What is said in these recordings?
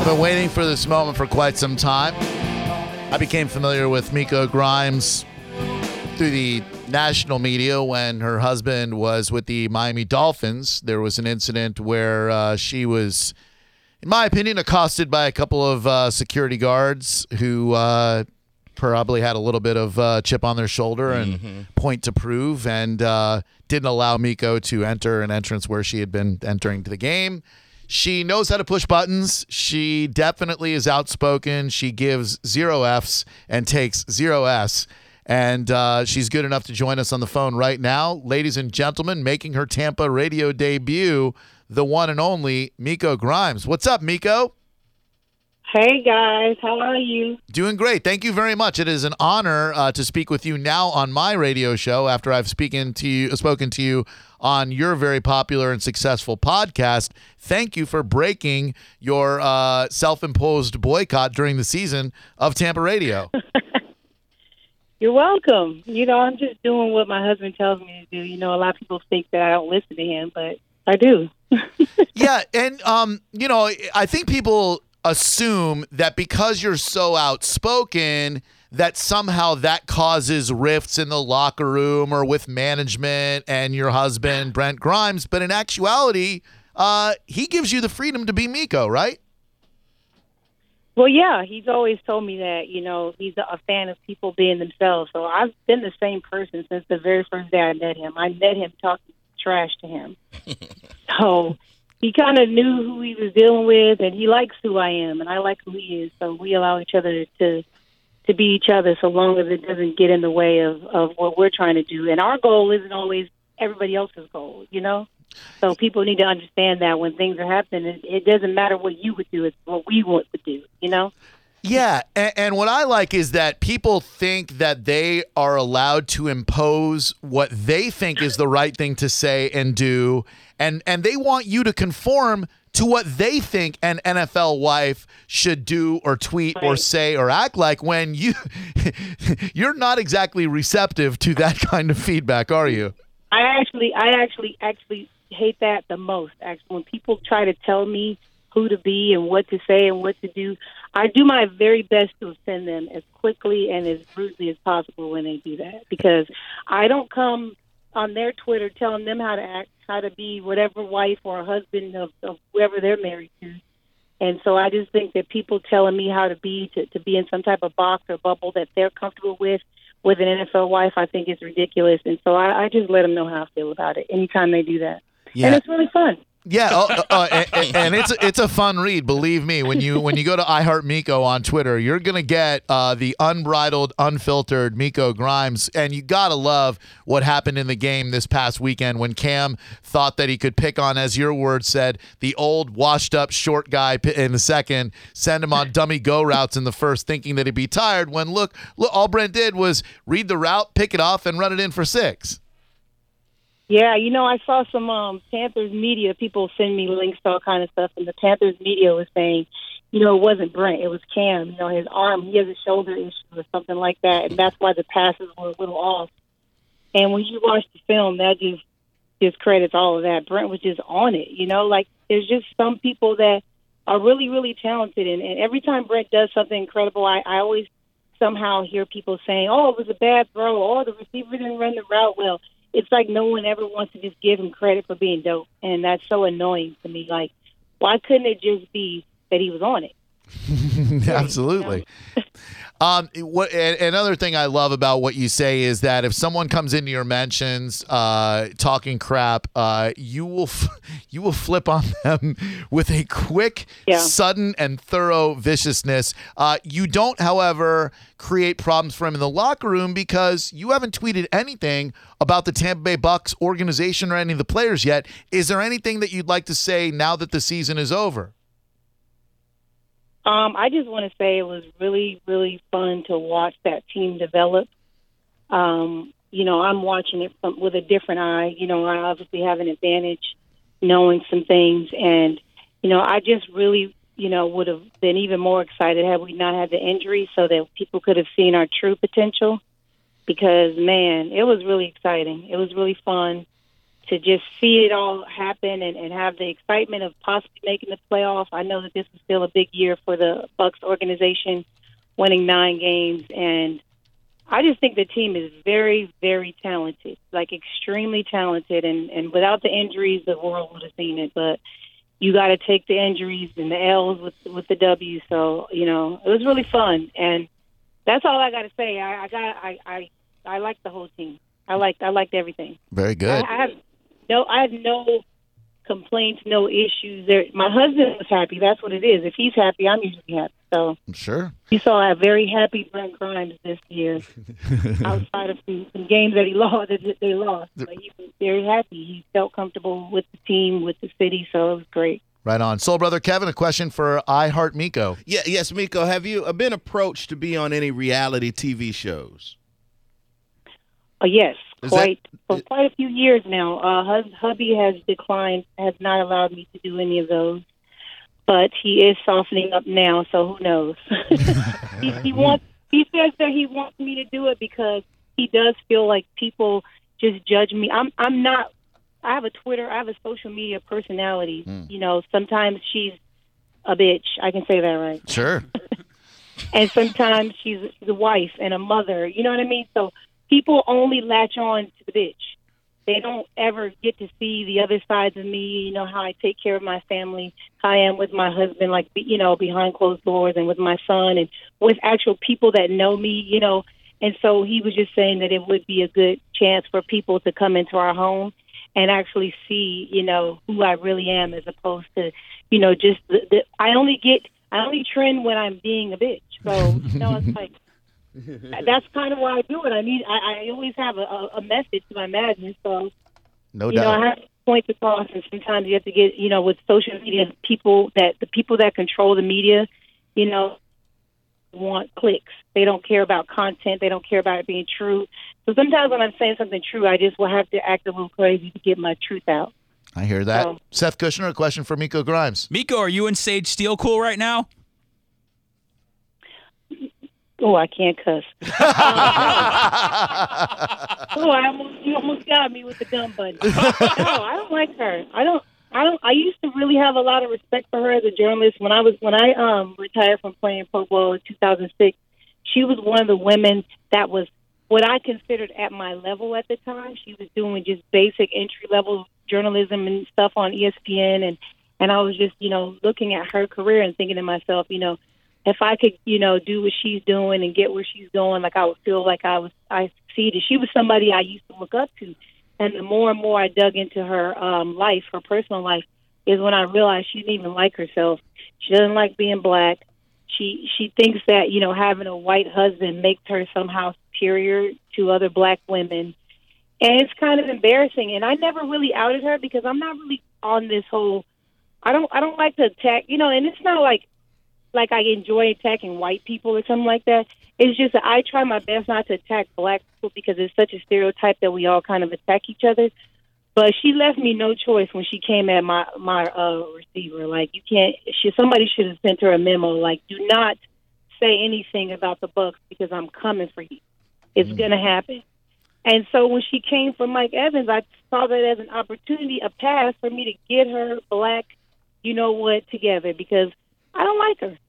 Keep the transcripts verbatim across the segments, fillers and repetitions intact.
I've been waiting for this moment for quite some time. I became familiar with Miko Grimes through the national media when her husband was with the Miami Dolphins. There was an incident where uh, she was, in my opinion, accosted by a couple of uh, security guards who uh, probably had a little bit of uh, chip on their shoulder and mm-hmm. point to prove, and uh, didn't allow Miko to enter an entrance where she had been entering to the game. She knows how to push buttons. She definitely is outspoken. She gives zero Fs and takes zero S. And uh, she's good enough to join us on the phone right now. Ladies and gentlemen, making her Tampa radio debut, the one and only Miko Grimes. What's up, Miko? Hey, guys. How are you? Doing great. Thank you very much. It is an honor uh, to speak with you now on my radio show after I've speaking to you, spoken to you on your very popular and successful podcast. Thank you for breaking your uh, self-imposed boycott during the season of Tampa radio. You're welcome. You know, I'm just doing what my husband tells me to do. You know, a lot of people think that I don't listen to him, but I do. Yeah, and, um, you know, I think people assume that because you're so outspoken that somehow that causes rifts in the locker room or with management and your husband, Brent Grimes. But in actuality, uh, he gives you the freedom to be Miko, right? Well, yeah, he's always told me that, you know, he's a fan of people being themselves. So I've been the same person since the very first day I met him. I met him talking trash to him. So he kind of knew who he was dealing with, and he likes who I am, and I like who he is. So we allow each other to to be each other so long as it doesn't get in the way of, of what we're trying to do. And our goal isn't always everybody else's goal, you know? So people need to understand that when things are happening, it, it doesn't matter what you would do, it's what we want to do, you know? Yeah, and, and what I like is that people think that they are allowed to impose what they think is the right thing to say and do, and, and they want you to conform to what they think an N F L wife should do or tweet right. or say or act like, when you you're not exactly receptive to that kind of feedback, are you? I actually, I actually, actually hate that the most. Actually, when people try to tell me who to be and what to say and what to do, I do my very best to offend them as quickly and as rudely as possible when they do that, because I don't come on their Twitter telling them how to act, how to be whatever wife or husband of, of whoever they're married to. And so I just think that people telling me how to be, to, to be in some type of box or bubble that they're comfortable with, with an N F L wife, I think is ridiculous. And so I, I just let them know how I feel about it anytime they do that. Yeah. And it's really fun. Yeah, oh, uh, and, and it's it's a fun read. Believe me, when you when you go to iHeartMiko on Twitter, you're gonna get uh, the unbridled, unfiltered Miko Grimes, and you gotta love what happened in the game this past weekend when Cam thought that he could pick on, as your word said, the old washed-up short guy in the second, send him on dummy go routes in the first, thinking that he'd be tired. When look, look, all Brent did was read the route, pick it off, and run it in for six. Yeah, you know, I saw some um, Panthers media, people send me links to all kind of stuff, and the Panthers media was saying, you know, it wasn't Brent, it was Cam. You know, his arm, he has a shoulder issue or something like that, and that's why the passes were a little off. And when you watch the film, that just discredits all of that. Brent was just on it, you know, like there's just some people that are really, really talented, and, and every time Brent does something incredible, I, I always somehow hear people saying, oh, it was a bad throw, oh, the receiver didn't run the route well. It's like no one ever wants to just give him credit for being dope, and that's so annoying to me. Like, why couldn't it just be that he was on it? Absolutely. You know? um, what and, another thing I love about what you say is that if someone comes into your mentions uh, talking crap, uh, you will f- you will flip on them with a quick, yeah. sudden, and thorough viciousness. Uh, you don't, however, create problems for him in the locker room because you haven't tweeted anything about the Tampa Bay Bucks organization or any of the players yet. Is there anything that you'd like to say now that the season is over? Um, I just want to say it was really, really fun to watch that team develop. Um, you know, I'm watching it from, with a different eye. You know, I obviously have an advantage knowing some things. And, you know, I just really, you know, would have been even more excited had we not had the injury so that people could have seen our true potential. Because, man, it was really exciting. It was really fun. to just see it all happen and, and have the excitement of possibly making the playoff. I know that this is still a big year for the Bucks organization, winning nine games, and I just think the team is very, very talented, like extremely talented, and, and without the injuries, the world would have seen it, but you got to take the injuries and the L's with with the W. So, you know, it was really fun, and that's all I got to say. I, I got I, I I like the whole team. I liked I liked everything. Very good. I, I have no I have no complaints, no issues. There, my husband was happy. That's what it is. If he's happy, I'm usually happy. So sure. You saw a very happy Brent Grimes this year, outside of some, some games that he lost. That they lost, but he was very happy. He felt comfortable with the team, with the city, so it was great. Right on. Soul Brother Kevin, a question for I Heart Miko. Yeah, yes, Miko. Have you been approached to be on any reality T V shows? Oh, yes, Is quite that- for quite a few years now. Uh, hus- hubby has declined, has not allowed me to do any of those, but he is softening up now. So who knows? he, he wants. He says that he wants me to do it because he does feel like people just judge me. I'm. I'm not. I have a Twitter. I have a social media personality. Mm. You know, sometimes she's a bitch. I can say that, right? Sure. And sometimes she's the wife and a mother. You know what I mean? So people only latch on to the bitch. They don't ever get to see the other sides of me, you know, how I take care of my family, how I am with my husband, like, you know, behind closed doors, and with my son, and with actual people that know me, you know. And so he was just saying that it would be a good chance for people to come into our home and actually see, you know, who I really am, as opposed to, you know, just the, the I only get, I only trend when I'm being a bitch. So, you know, it's like, that's kind of why I do it. I mean, I, I always have a, a message to my madness. So, No you doubt. know, I have to point across, and sometimes you have to get, you know, with social media, people that the people that control the media, you know, want clicks. They don't care about content. They don't care about it being true. So sometimes when I'm saying something true, I just will have to act a little crazy to get my truth out. I hear that. So- Seth Kushner, a question for Miko Grimes. Miko, are you and Sage Steele cool right now? Oh, I can't cuss. Uh, oh, I almost, you almost got me with the dumb button. No, I don't like her. I don't. I don't. I used to really have a lot of respect for her as a journalist. When I was when I um retired from playing football in two thousand six, she was one of the women that was what I considered at my level at the time. She was doing just basic entry level journalism and stuff on E S P N, and and I was just, you know, looking at her career and thinking to myself, you know, if I could, you know, do what she's doing and get where she's going, like I would feel like I was, I succeeded. She was somebody I used to look up to. And the more and more I dug into her um, life, her personal life, is when I realized she didn't even like herself. She doesn't like being black. She she thinks that, you know, having a white husband makes her somehow superior to other black women. And it's kind of embarrassing. And I never really outed her because I'm not really on this whole, I don't I don't like to attack, you know, and it's not like, like I enjoy attacking white people or something like that. It's just that I try my best not to attack black people because it's such a stereotype that we all kind of attack each other. But she left me no choice when she came at my my uh, receiver. Like, you can't. She, somebody should have sent her a memo. Like, do not say anything about the Bucks because I'm coming for you. It's mm-hmm. gonna happen. And so when she came for Mike Evans, I saw that as an opportunity, a pass for me to get her black, you know what, together, because I don't like her.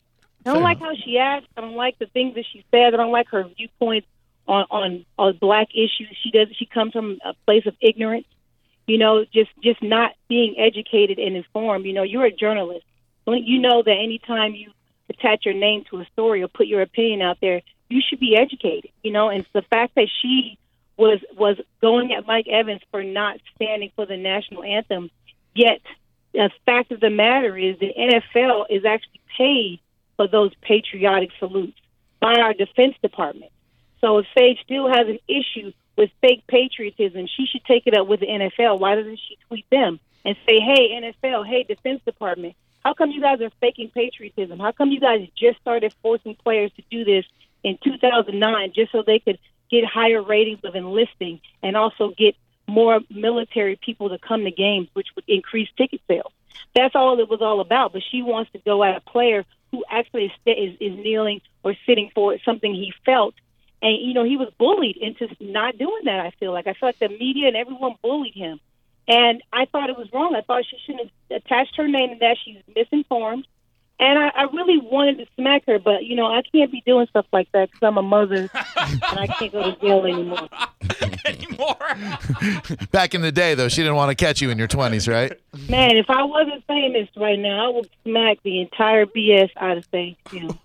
I don't Fair like enough. how she acts. I don't like the things that she said. I don't like her viewpoints on, on, on black issues. She does. She comes from a place of ignorance, you know, just, just not being educated and informed. You know, you're a journalist. You know that anytime you attach your name to a story or put your opinion out there, you should be educated, you know. And the fact that she was was going at Mike Evans for not standing for the national anthem, yet the fact of the matter is the N F L is actually paid for those patriotic salutes by our Defense Department. So if Sage still has an issue with fake patriotism, she should take it up with the N F L. Why doesn't she tweet them and say, hey, N F L, hey, Defense Department, how come you guys are faking patriotism? How come you guys just started forcing players to do this in two thousand nine just so they could get higher ratings of enlisting and also get more military people to come to games, which would increase ticket sales? That's all it was all about. But she wants to go at a player who actually is, is, is kneeling or sitting for something he felt And, you know, he was bullied into not doing that, I feel like. I feel like the media and everyone bullied him. And I thought it was wrong. I thought she shouldn't have attached her name to that. She's misinformed. And I, I really wanted to smack her, but, you know, I can't be doing stuff like that because I'm a mother and I can't go to jail anymore. anymore. Back in the day, though, she didn't want to catch you in your twenties, right? Man, if I wasn't famous right now, I would smack the entire B S out of things. You know.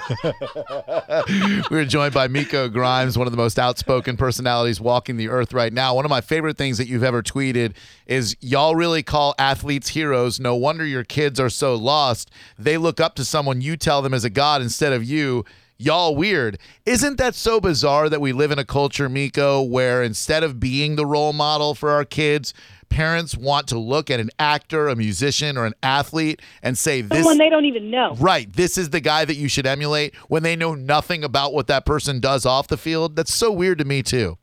We were joined by Miko Grimes, one of the most outspoken personalities walking the earth right now. One of my favorite things that you've ever tweeted is, y'all really call athletes heroes. No wonder your kids are so lost. They look up to someone you tell them is a god instead of you. Y'all weird. Isn't that so bizarre that we live in a culture, Miko, where instead of being the role model for our kids, parents want to look at an actor, a musician, or an athlete and say, this, someone they don't even know. Right, this is the guy that you should emulate when they know nothing about what that person does off the field? That's so weird to me, too.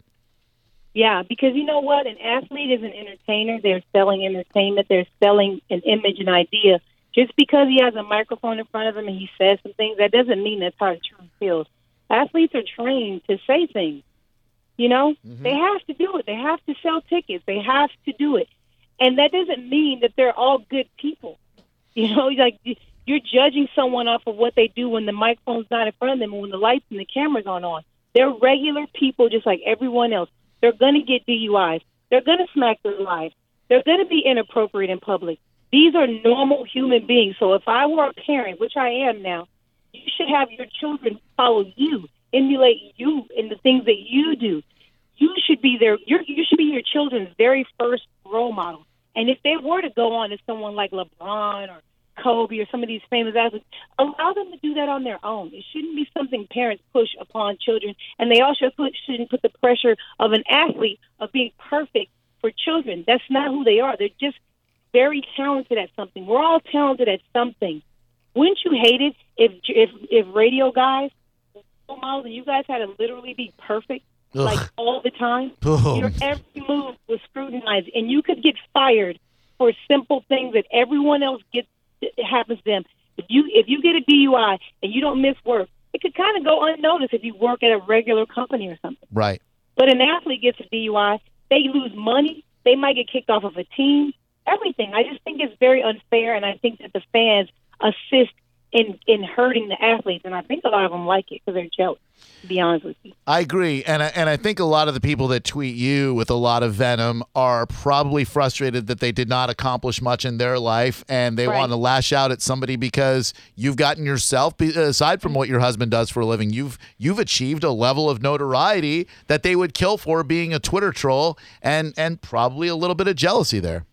Yeah, because you know what? An athlete is an entertainer. They're selling entertainment. They're selling an image, an idea. Just because he has a microphone in front of him and he says some things, that doesn't mean that's how it truly feels. Athletes are trained to say things. You know, mm-hmm. They have to do it. They have to sell tickets. They have to do it. And that doesn't mean that they're all good people. You know, like you're judging someone off of what they do when the microphone's not in front of them and when the lights and the cameras aren't on. They're regular people just like everyone else. They're going to get D U Is. They're going to smack their lives. They're going to be inappropriate in public. These are normal human beings. So if I were a parent, which I am now, you should have your children follow you, emulate you in the things that you do. You should be their, you're, you should be your children's very first role model. And if they were to go on to someone like LeBron or Kobe or some of these famous athletes, allow them to do that on their own. It shouldn't be something parents push upon children. And they also put, shouldn't put the pressure of an athlete of being perfect for children. That's not who they are. They're just very talented at something. We're all talented at something. Wouldn't you hate it if if if radio guys, models, and you guys had to literally be perfect Ugh. like all the time? Boom. Your every move was scrutinized, and you could get fired for simple things that everyone else gets. It happens to them. If you if you get a D U I and you don't miss work, it could kind of go unnoticed if you work at a regular company or something. Right. But an athlete gets a D U I, they lose money. They might get kicked off of a team. Everything. I just think it's very unfair, and I think that the fans assist in, in hurting the athletes, and I think a lot of them like it because they're jealous, to be honest with you. I agree, and I, and I think a lot of the people that tweet you with a lot of venom are probably frustrated that they did not accomplish much in their life, and they right. want to lash out at somebody because you've gotten yourself, aside from what your husband does for a living, you've you've achieved a level of notoriety that they would kill for being a Twitter troll, and and probably a little bit of jealousy there.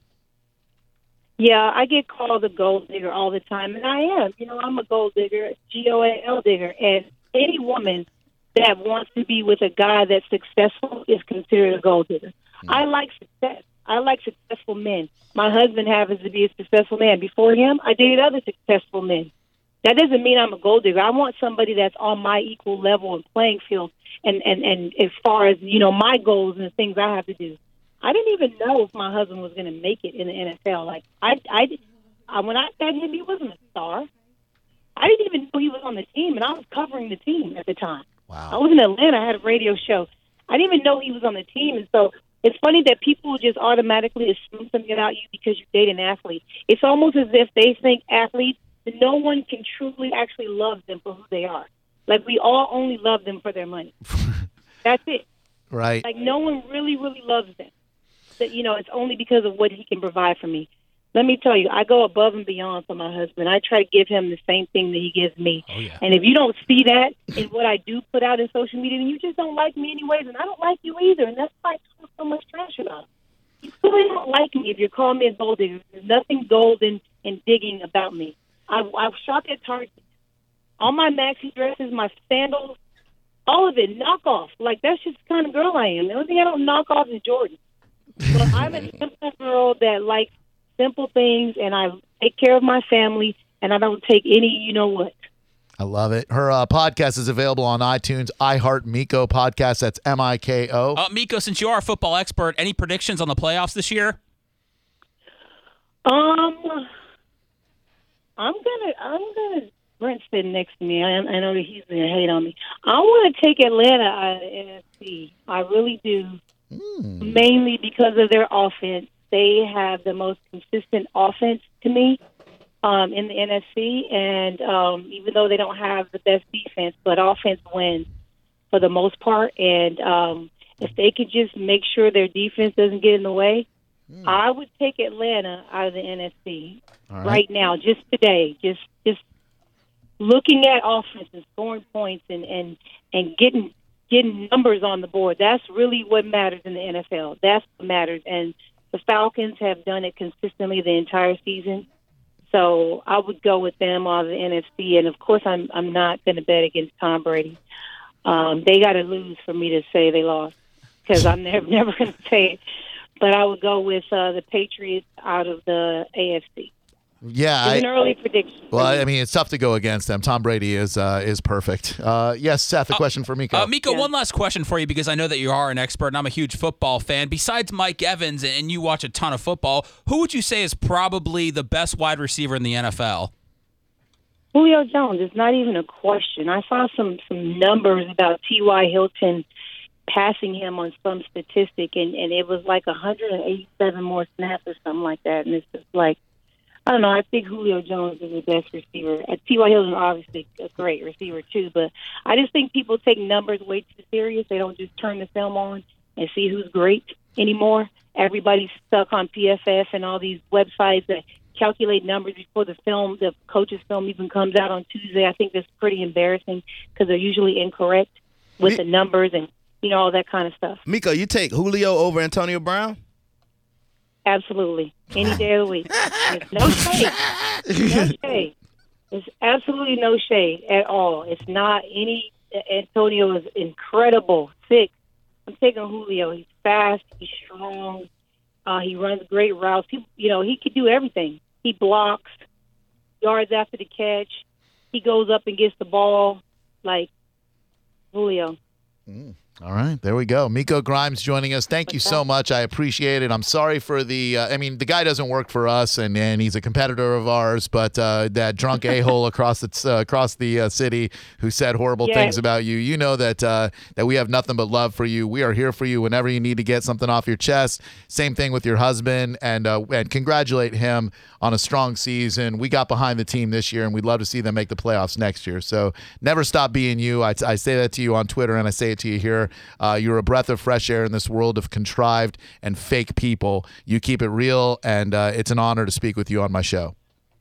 Yeah, I get called a gold digger all the time, and I am. You know, I'm a gold digger, G O A L digger, and any woman that wants to be with a guy that's successful is considered a gold digger. Mm-hmm. I like success. I like successful men. My husband happens to be a successful man. Before him, I dated other successful men. That doesn't mean I'm a gold digger. I want somebody that's on my equal level and playing field, and, and, and as far as, you know, my goals and the things I have to do. I didn't even know if my husband was going to make it in the N F L. Like I, I, I, when I met him, he wasn't a star. I didn't even know he was on the team, and I was covering the team at the time. Wow. I was in Atlanta. I had a radio show. I didn't even know he was on the team, and so it's funny that people just automatically assume something about you because you date an athlete. It's almost as if they think athletes, that no one can truly actually love them for who they are. Like we all only love them for their money. That's it. Right. Like no one really, really loves them. That, you know, it's only because of what he can provide for me. Let me tell you, I go above and beyond for my husband. I try to give him the same thing that he gives me. Oh, yeah. And if you don't see that in what I do put out in social media, then you just don't like me anyways, and I don't like you either. And that's why I talk so much trash about it. You really don't like me if you're calling me a gold digger. There's nothing golden and digging about me. I, I shop at Target. All my maxi dresses, my sandals, all of it, knock off. Like, that's just the kind of girl I am. The only thing I don't knock off is Jordan. But I'm a simple girl that likes simple things, and I take care of my family, and I don't take any, you know what. I love it. Her uh, podcast is available on iTunes, iHeart Miko Podcast. That's M I K O. Uh, Miko, since you are a football expert, any predictions on the playoffs this year? Um, I'm gonna, I'm gonna Brent's sitting next to me. I, I know that he's going to hate on me. I want to take Atlanta out of the N F C. I really do, Mm. mainly because of their offense. They have the most consistent offense to me um, in the N F C, and um, even though they don't have the best defense, but offense wins for the most part. And um, if they could just make sure their defense doesn't get in the way, Mm. I would take Atlanta out of the N F C All right. right now, just today, just just looking at offense and scoring points and, and, and getting getting numbers on the board. That's really what matters in the N F L. That's what matters. And the Falcons have done it consistently the entire season. So I would go with them out of the N F C. And, of course, I'm I'm not going to bet against Tom Brady. Um, they got to lose for me to say they lost, because I'm never, never going to say it. But I would go with uh, the Patriots out of the A F C. Yeah. It's I, an early prediction. well, I mean, it's tough to go against them. Tom Brady is uh, is perfect. Uh, yes, Seth, a question for Miko. Uh, Miko, Yeah. one last question for you, because I know that you are an expert and I'm a huge football fan. Besides Mike Evans, and you watch a ton of football, who would you say is probably the best wide receiver in the N F L? Julio Jones. It's not even a question. I saw some, some numbers about T Y. Hilton passing him on some statistic, and, and it was like one hundred eighty-seven more snaps or something like that. And it's just like, I don't know. I think Julio Jones is the best receiver. Uh, T Y. Hilton, obviously, a great receiver, too. But I just think people take numbers way too serious. They don't just turn the film on and see who's great anymore. Everybody's stuck on P F F and all these websites that calculate numbers before the film, the coach's film even comes out on Tuesday. I think that's pretty embarrassing, because they're usually incorrect with the numbers and, you know, all that kind of stuff. Miko, you take Julio over Antonio Brown? Absolutely. Any day of the week. There's no shade. No shade. There's absolutely no shade at all. It's not any. Antonio is incredible, thick. I'm taking Julio. He's fast. He's strong. Uh, he runs great routes. He, you know, he could do everything. He blocks, yards after the catch. He goes up and gets the ball. Like, Julio. Mm. All right, there we go. Miko Grimes joining us. Thank you so much. I appreciate it. I'm sorry for the. Uh, I mean, the guy doesn't work for us, and, and he's a competitor of ours. But uh, that drunk a-hole across the uh, across the uh, city who said horrible Yes. things about you. You know that uh, that we have nothing but love for you. We are here for you whenever you need to get something off your chest. Same thing with your husband, and uh, and congratulate him on a strong season. We got behind the team this year, and we'd love to see them make the playoffs next year. So never stop being you. I, I say that to you on Twitter, and I say it to you here. Uh, you're a breath of fresh air in this world of contrived and fake people. You keep it real, and uh, it's an honor to speak with you on my show.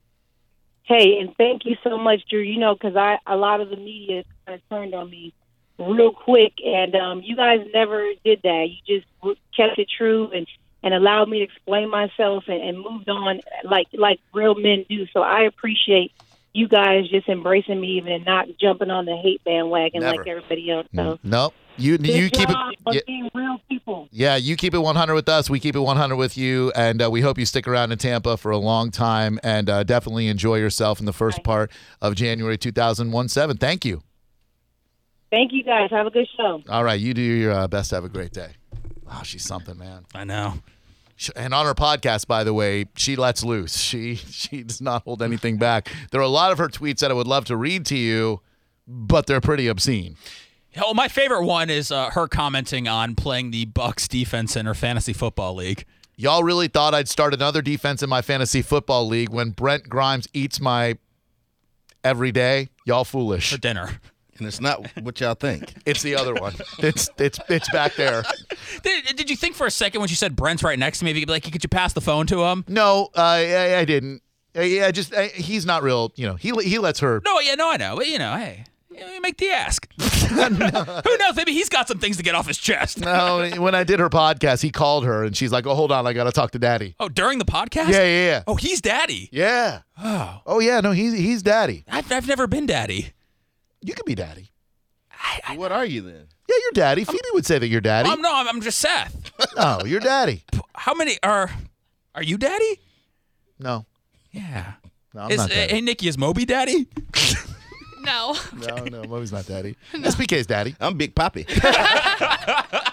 Hey, and thank you so much, Drew. You know, because I a lot of the media kind of turned on me real quick, and um, you guys never did that. You just kept it true and, and allowed me to explain myself and, and moved on like like real men do. So I appreciate you guys just embracing me even and not jumping on the hate bandwagon Never. like everybody else. So No, you good you keep it. job on Yeah, being real people. yeah, you keep it one hundred with us. We keep it one hundred with you, and uh, we hope you stick around in Tampa for a long time, and uh, definitely enjoy yourself in the first Right. part of January two thousand seventeen. Thank you. Thank you guys. Have a good show. All right, you do your uh, best. Have a great day. Wow, she's something, man. I know. And on her podcast, by the way, she lets loose. She she does not hold anything back. There are a lot of her tweets that I would love to read to you, but they're pretty obscene. Oh, my favorite one is uh, her commenting on playing the Bucks defense in her fantasy football league. Y'all really thought I'd start another defense in my fantasy football league when Brent Grimes eats my every day? Y'all foolish. For dinner. And it's not what y'all think. It's the other one. It's it's it's back there. Did, did you think for a second when she said Brent's right next to me, if you could be like, could you pass the phone to him? No, uh, I, I didn't. Uh, yeah, just uh, he's not real. You know, he he lets her. No, yeah, no, I know. But, you know, hey, you make the ask. Who knows? Maybe he's got some things to get off his chest. No, when I did her podcast, he called her and she's like, "Oh, hold on, I gotta talk to Daddy." Oh, during the podcast? Yeah, yeah, yeah. Oh, he's daddy. Yeah. Oh, Oh yeah, no, he's he's Daddy. I've, I've never been daddy. You could be Daddy. I, I, What are you then? Yeah, you're Daddy. Phoebe would say that you're Daddy. I'm, no, I'm, I'm just Seth. No, you're Daddy. How many are, are you daddy? No, Yeah. no, I'm Is, not Daddy. hey, Nikki, is Moby daddy? No. No, no, Moby's not Daddy. S B K's Daddy. I'm Big Poppy.